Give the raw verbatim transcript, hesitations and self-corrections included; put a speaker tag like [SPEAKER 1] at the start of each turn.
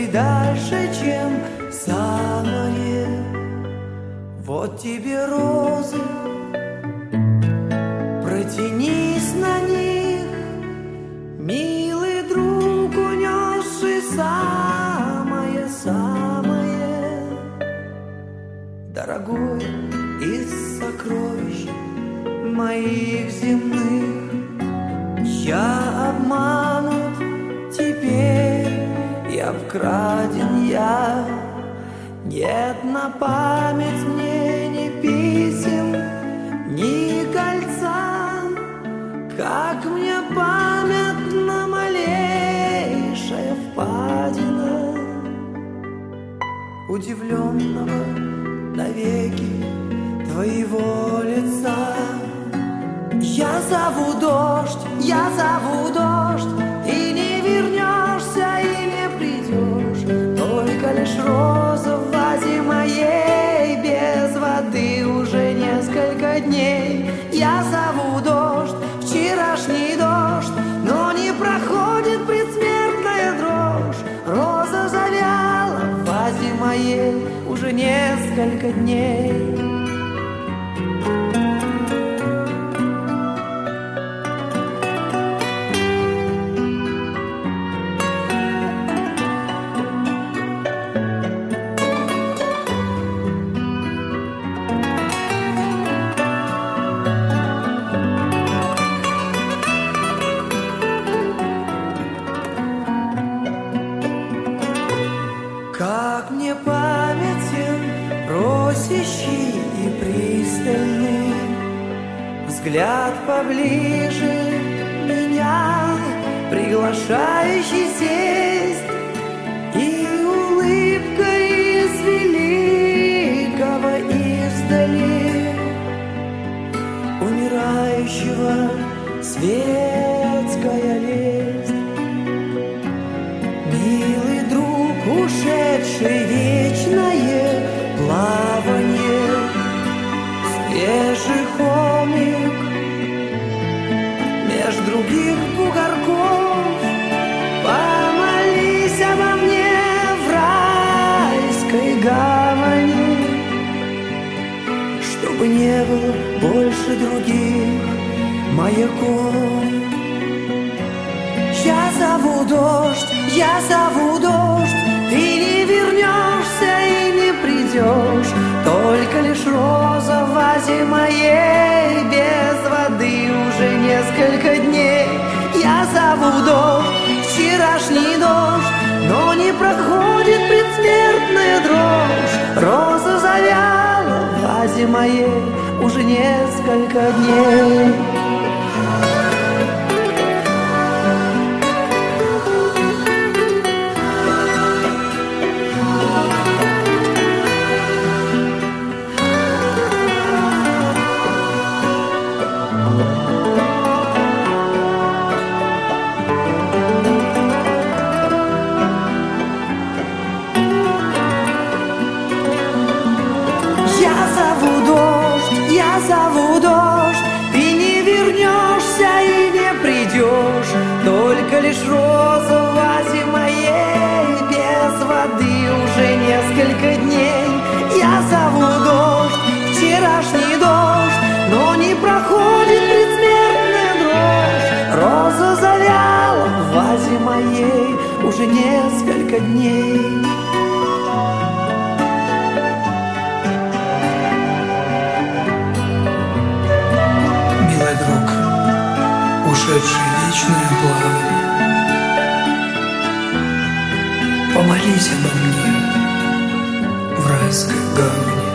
[SPEAKER 1] Пройти дальше, чем самое. Вот тебе розы, протянись на них, милый друг, унесший самое-самое дорогое из сокровищ моих земных. Я обманут теперь, я вкраден, я. Нет на память мне ни писем, ни кольца, как мне памятна малейшая впадина удивленного навеки твоего лица. Я зову дождь, я зову дождь, ты не вернешься и не придешь, только лишь роза в вазе моей, без воды уже несколько дней. Я зову дождь, вчерашний дождь, но не проходит предсмертная дрожь. Роза завяла в вазе моей уже несколько дней. Как мне памятен просящий и пристальный взгляд поближе меня, приглашающий сесть, и улыбка из великого издали умирающего светская лесть. Милый друг, ушедший вечное плавание, свежий холмик меж других бугорков, помолись обо мне в райской гавани, чтобы не было больше других маяков. Я зову дождь, я зову дождь, ты не вернешься и не придешь, только лишь роза в вазе моей, без воды уже несколько дней. Я зову дождь, вчерашний дождь, но не проходит предсмертная дрожь. Роза завяла в вазе моей уже несколько дней. Я зову дождь, ты не вернешься и не придешь, только лишь роза в вазе моей, без воды уже несколько дней. Я зову дождь, вчерашний дождь, но не проходит предсмертная дрожь. Роза завяла в вазе моей уже несколько дней.
[SPEAKER 2] Ушедший вечное плавание, помолись обо мне в райской гавани.